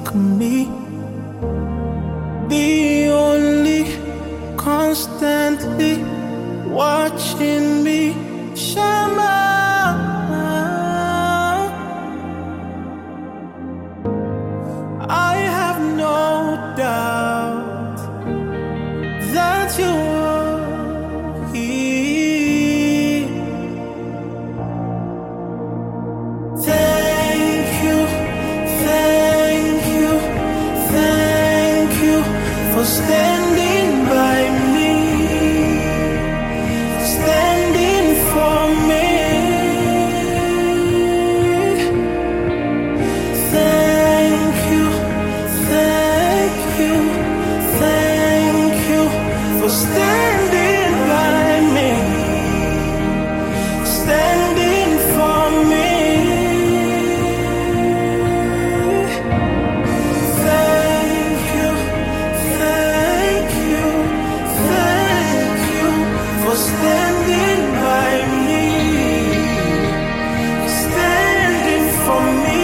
me. The only constantly watching me. Shama, I have no doubt that you are here. Thank you, thank you, thank you for standing by me, standing for me. Thank you, thank you, thank you for standing by me, standing for me. Thank you, thank you, thank you for standing by me, standing for me.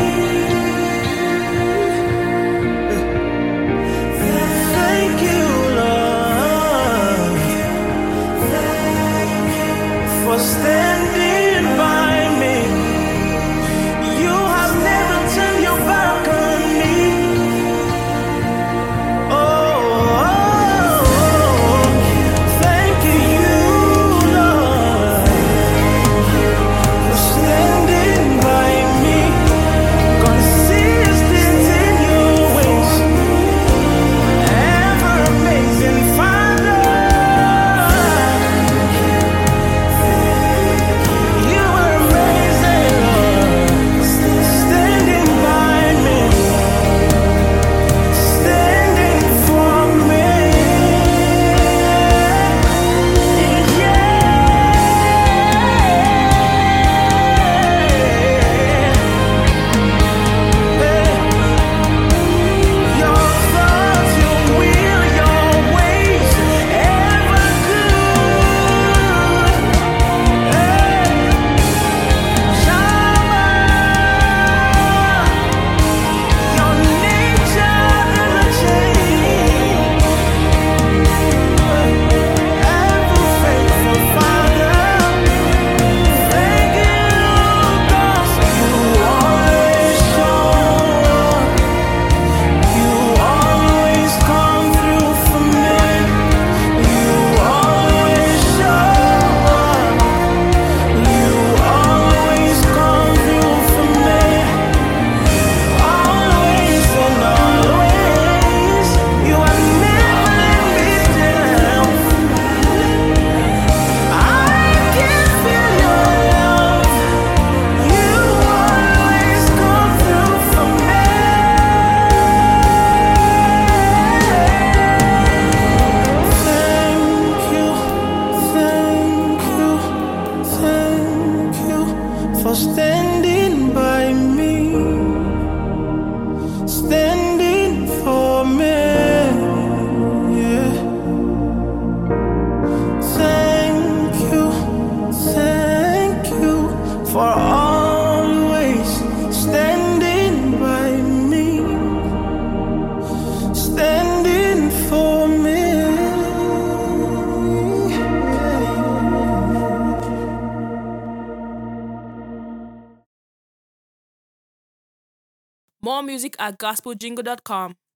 Thank you, Lord, for standing by me. You have never turned your back on me. Oh, thank you, Lord, for standing by me. Consistent in your ways, ever amazing Father. You are amazing, Lord, standing by me, standing for me. Your thoughts, your will, your ways, ever good. Shama, your nature never change. Ever faithful Father, thank you, 'cause you always show up. You always come through for me. You always show up. You always come through for me. Always and always. You have never let me down. I can feel your love. You always come through for me. Thank you, thank you, thank you for standing by me, standing for me. Yeah. Thank you for always standing by me, standing for me. More music at gospeljingle.com.